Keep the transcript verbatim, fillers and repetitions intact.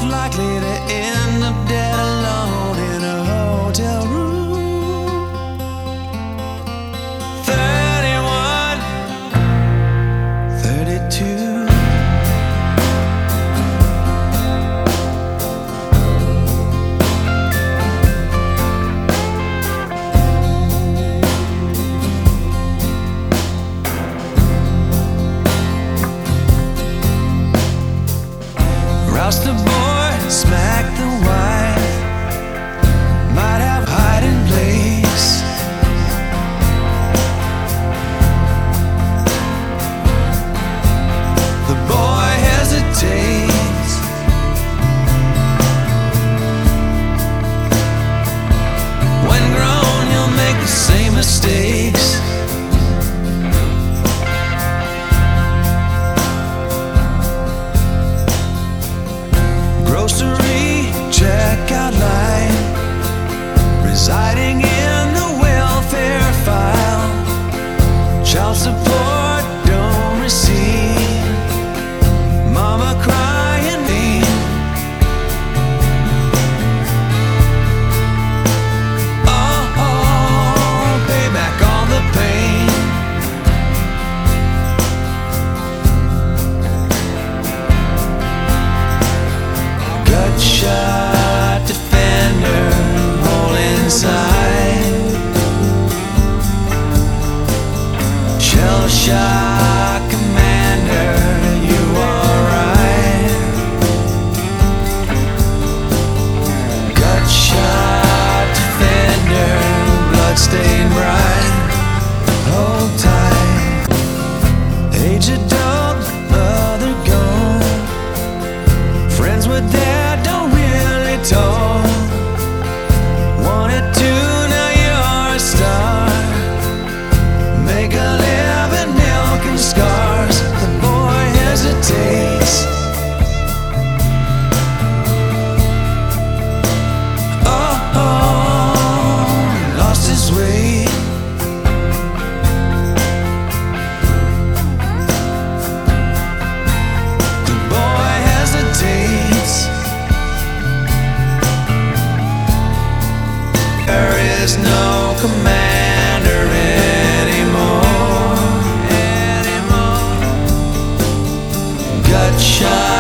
likely to end up dead alone in a hotel room. Thirty-one, thirty-two. Rouse the boy, smack the wife, might have hiding place. The boy hesitates. When grown, you'll make the same mistakes. Grocery checkout line, residing in the welfare file. Child support don't receive. Mama crying me. Oh, oh, pay back all the pain. Shot defender, hole inside. Shell shock commander, you alright? Gut shot defender, bloodstained bride. Hold tight. Age adult, mother gone. Friends were there, don't really talk. Wanted to, now you're a star. Make a living milking scars. The boy hesitates. Oh, oh, lost his way. The boy hesitates. There is no commander anymore, anymore. Gut shot.